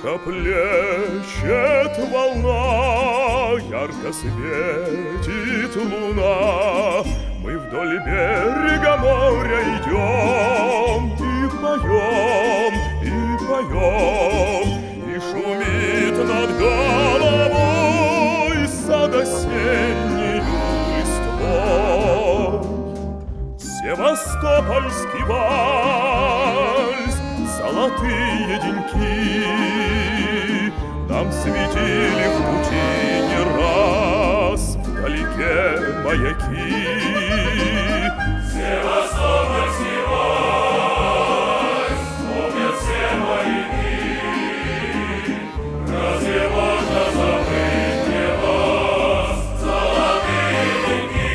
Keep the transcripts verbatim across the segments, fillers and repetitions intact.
Тихо плещет волна, ярко светит луна. Мы вдоль берега моря идем и поем, и поем, и шумит над головой сад осенней листвой. Севастопольский вальс, золотые деньки нам светили в пути не раз, вдалеке маяки. Севастопольский вальс, помнят все моряки. Разве можно забыть мне вас, золотые деньги?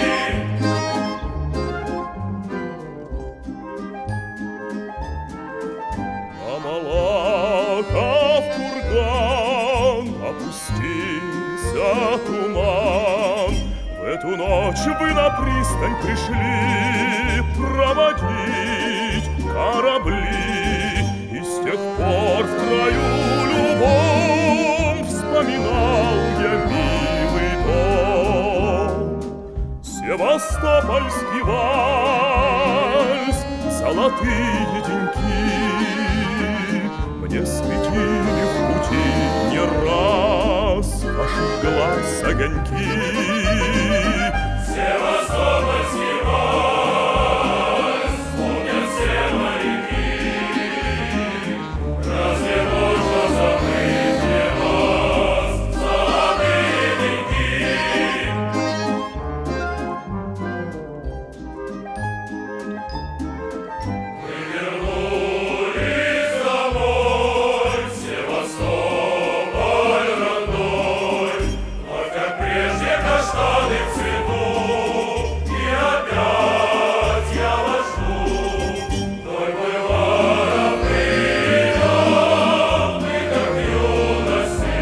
А Малахов курган, опустился туман. В эту ночь вы на пристань пришли проводить корабли. И с тех пор в краю любом вспоминал я милый дом. Севастопольский вальс, золотые деньки мне светили в пути не раз ваших глаз огоньки. Севастопольский вальс, помнят все моряки. Разве можно забыть мне вас, золотые деньги? Мы вернулись домой, в Севастополь родной, вновь как прежде каштаны в цвету. И опять я вас жду, вдоль бульвара придем, мы как в юности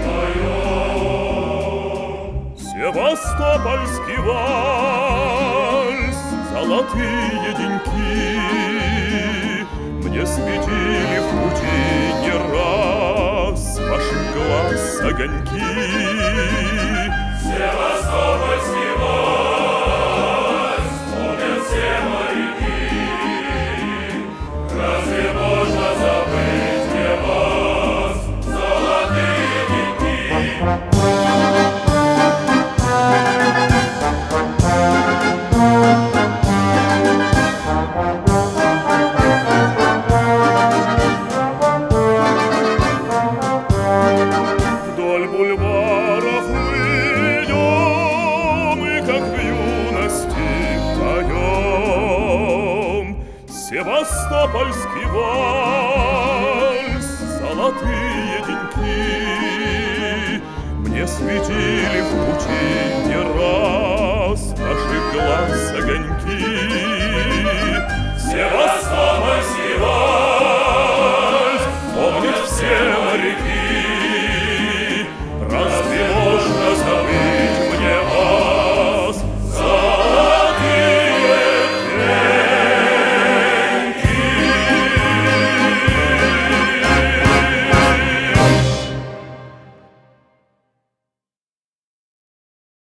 поем. Севастопольский вальс, золотые деньки мне светили в пути не раз ваших глаз огоньки. Севастопольский вальс, помнят все моряки. Разве можно забыть мне вас, золотые деньги? Вдоль бульваров мы идем и как в юности поем. Севастопольский вальс, золотые деньки мне светили в пути не раз